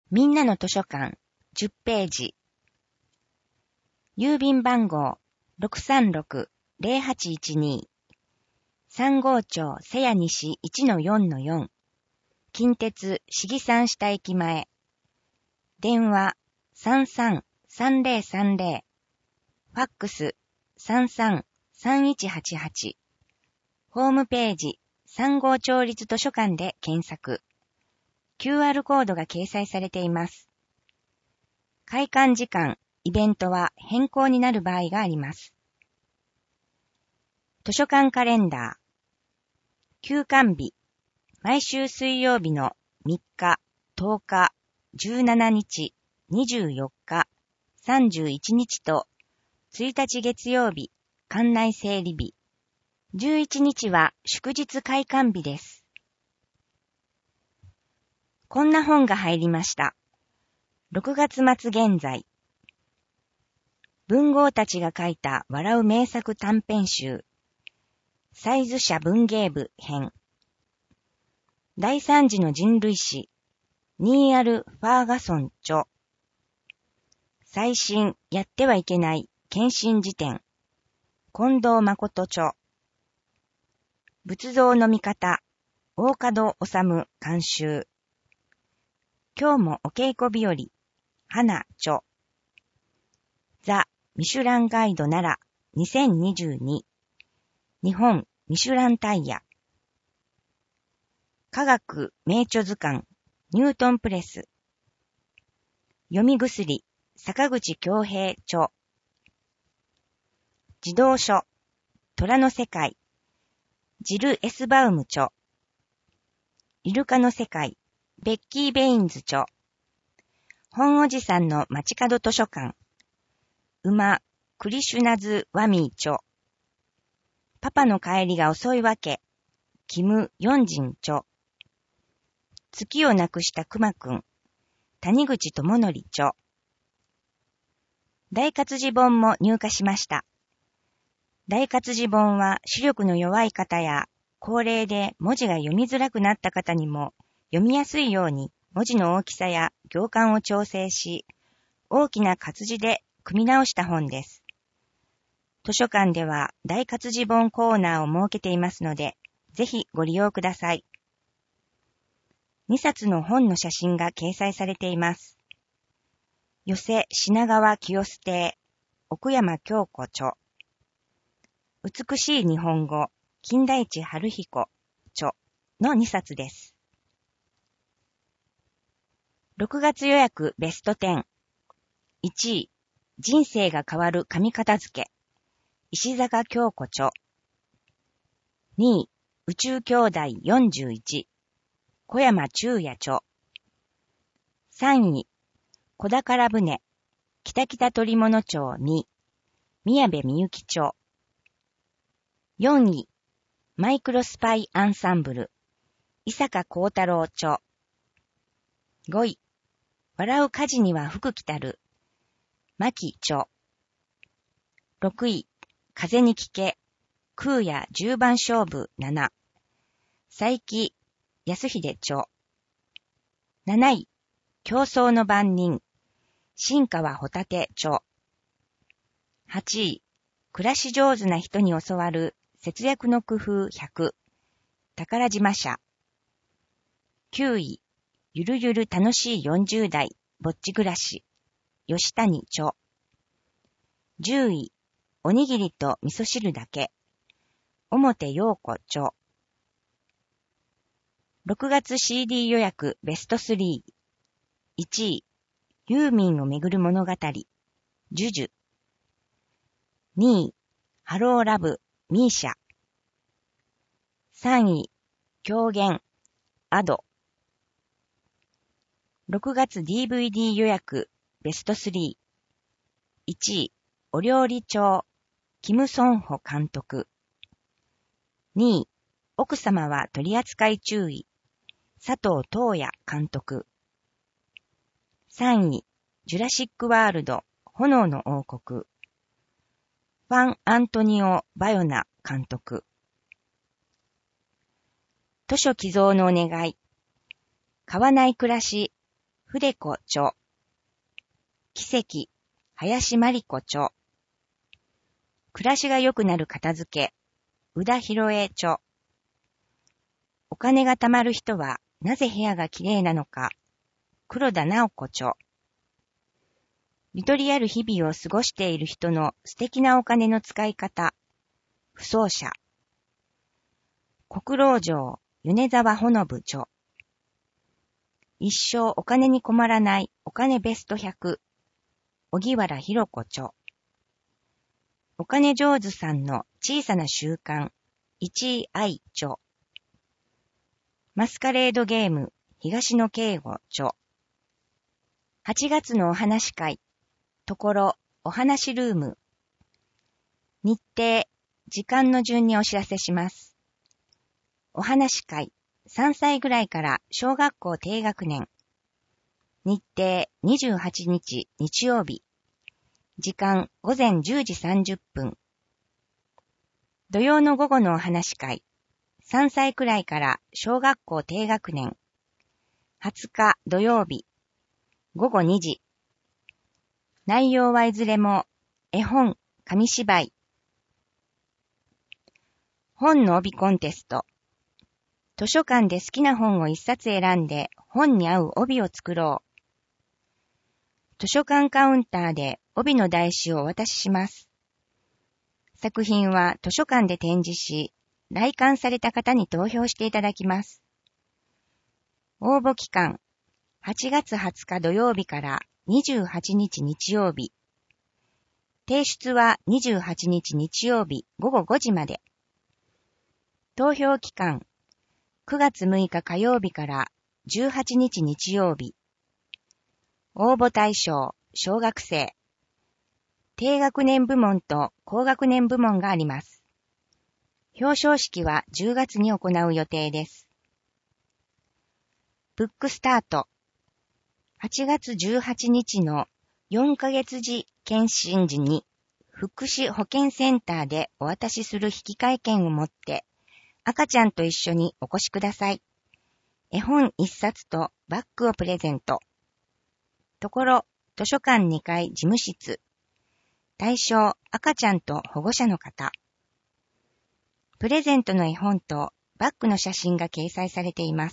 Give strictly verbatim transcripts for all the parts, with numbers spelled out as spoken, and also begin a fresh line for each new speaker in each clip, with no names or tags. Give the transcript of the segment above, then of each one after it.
みんなの図書館じゅっページ。郵便番号 ろくさんろく ゼロはちいちに さん号町瀬谷西 いちのよんのよん 近鉄市議山下駅前。電話 さんさんさんゼロさんゼロ ファックス さんさんさんいちはちはち ホームページさん号町立図書館で検索。キューアール コードが掲載されています。開館時間、イベントは変更になる場合があります。図書館カレンダー。休館日。毎週水曜日のみっか、とおか、じゅうしちにち、にじゅうよっか、さんじゅういちにちと、ついたち月曜日、館内整理日。じゅういちにちは祝日開館日です。こんな本が入りました。ろくがつ末現在。文豪たちが書いた笑う名作短編集。サイズ社文芸部編。第三次の人類史。ニーアル・ファーガソン著。最新やってはいけない献身辞典。近藤誠著。仏像の見方。大門治監修。今日もお稽古日和。花著。ザ・ミシュランガイド奈良にせんにじゅうに。日本ミシュランタイヤ。科学名著図鑑ニュートンプレス。読み薬坂口恭平著。児童書虎の世界ジル・エスバウム著。イルカの世界ベッキー・ベインズ著。本おじさんの街角図書館馬クリシュナズ・ワミー著。パパの帰りが遅いわけキム・ヨンジン著。月をなくしたクマくん谷口智則著。大活字本も入荷しました。大活字本は視力の弱い方や高齢で文字が読みづらくなった方にも読みやすいように文字の大きさや行間を調整し、大きな活字で組み直した本です。図書館では大活字本コーナーを設けていますので、ぜひご利用ください。にさつの本の写真が掲載されています。寄せ品川清洲亭、奥山京子著。美しい日本語、金田一春彦著のにさつです。ろくがつ予約ベストじゅう。いちい、人生が変わる紙片付け。石坂京子著。にい、宇宙兄弟よんじゅういち。小山中也著。さんい、小宝船。北北鳥物町に。宮部みゆき著。よんい、マイクロスパイアンサンブル。伊坂幸太郎著。ごい、笑う火事には福来たる。牧著。ろくい、風に聞け。空也十番勝負なな。佐伯康秀著。なない、競争の番人。新川ホタテ著。はちい、暮らし上手な人に教わる節約の工夫ひゃく。宝島社。きゅうい、ゆるゆる楽しいよんじゅう代、ぼっち暮らし。吉谷著。じゅうい、おにぎりと味噌汁だけ。表陽子著。ろくがつ シーディー 予約ベストスリー。いちい、ユーミンをめぐる物語。ジュジュ。にい、ハローラブ、ミーシャ。さんい、狂言、アド。ろくがつ ディーブイディー 予約ベストスリー。いちい、お料理長、キム・ソンホ監督。にい、奥様は取扱い注意、佐藤東也監督。さんい、ジュラシックワールド、炎の王国。ファン・アントニオ・バヨナ監督。図書寄贈のお願い。買わない暮らし、 筆子著。奇跡、林真理子著。暮らしが良くなる片付け、宇田博恵著。お金が貯まる人はなぜ部屋がきれいなのか、黒田直子著。ゆとりある日々を過ごしている人の素敵なお金の使い方、不走者。国老城、米沢ほのぶ著。一生お金に困らないお金ベストひゃく、小木原博子著。お金上手さんの小さな習慣、一位愛著。マスカレードゲーム、東野圭吾著。はちがつのお話会、ところ、お話ルーム。日程、時間の順にお知らせします。お話会、さんさいぐらいから小学校低学年。日程、にじゅうはちにち日曜日。時間、ごぜんじゅうじさんじゅっぷん。土曜の午後のお話会、さんさいくらいから小学校低学年。はつか土曜日。ごごにじ。内容はいずれも、絵本、紙芝居。本の帯コンテスト。図書館で好きな本を一冊選んで本に合う帯を作ろう。図書館カウンターで帯の台紙をお渡しします。作品は図書館で展示し、来館された方に投票していただきます。応募期間、はちがつはつか土曜日からにじゅうはちにち日曜日。提出はにじゅうはちにち日曜日ごごごじまで。投票期間、くがつむいか火曜日からじゅうはちにち日曜日。応募対象、小学生。低学年部門と高学年部門があります。表彰式はじゅうがつに行う予定です。ブックスタート。はちがつじゅうはちにちのよんかげつじ検診時に福祉保健センターでお渡しする引換券を持って赤ちゃんと一緒にお越しください。絵本いっさつとバッグをプレゼント。ところ、図書館にかい事務室。対象、赤ちゃんと保護者の方。プレゼントの絵本とバッグの写真が掲載されています。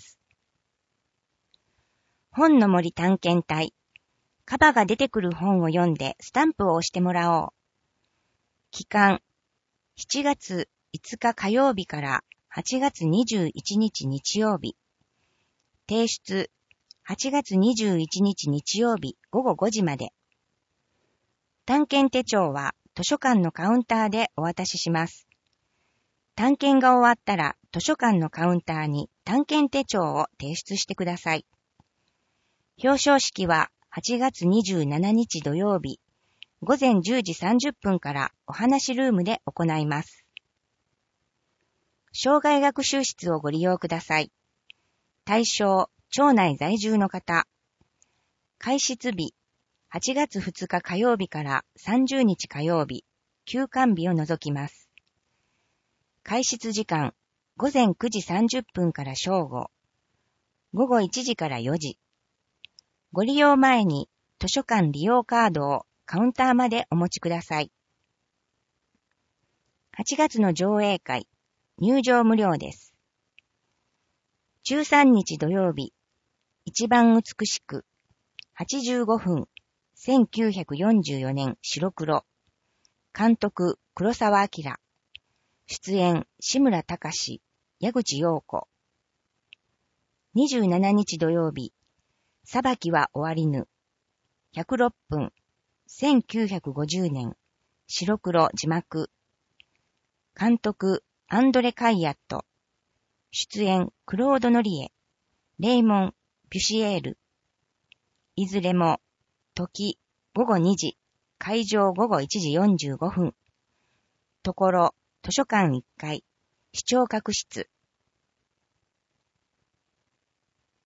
本の森探検隊。カバが出てくる本を読んでスタンプを押してもらおう。期間、しちがついつか火曜日からはちがつにじゅういちにち日曜日。提出、はちがつにじゅういちにち日曜日ごごごじまで。探検手帳は図書館のカウンターでお渡しします。探検が終わったら図書館のカウンターに探検手帳を提出してください。表彰式ははちがつにじゅうしちにち土曜日、ごぜんじゅうじさんじゅっぷんからお話ルームで行います。生涯学習室をご利用ください。対象、町内在住の方。開室日、はちがつふつか火曜日からさんじゅうにち火曜日、休館日を除きます。開室時間、ごぜんくじさんじゅっぷんから正午、ごごいちじからよじ。ご利用前に図書館利用カードをカウンターまでお持ちください。はちがつの上映会、入場無料です。じゅうさんにち土曜日、一番美しく、はちじゅうごふん、せんきゅうひゃくよんじゅうよねん白黒。監督、黒澤明。出演、志村隆、矢口陽子。にじゅうしちにち土曜日、裁きは終わりぬ。ひゃくろっぷん、せんきゅうひゃくごじゅうねん白黒字幕。監督、アンドレ・カイヤット。出演、クロード・ノリエ、レイモン・ピュシエール。いずれも、時、ごごにじ、会場ごごいちじよんじゅうごふん。ところ、図書館いっかい、視聴覚室。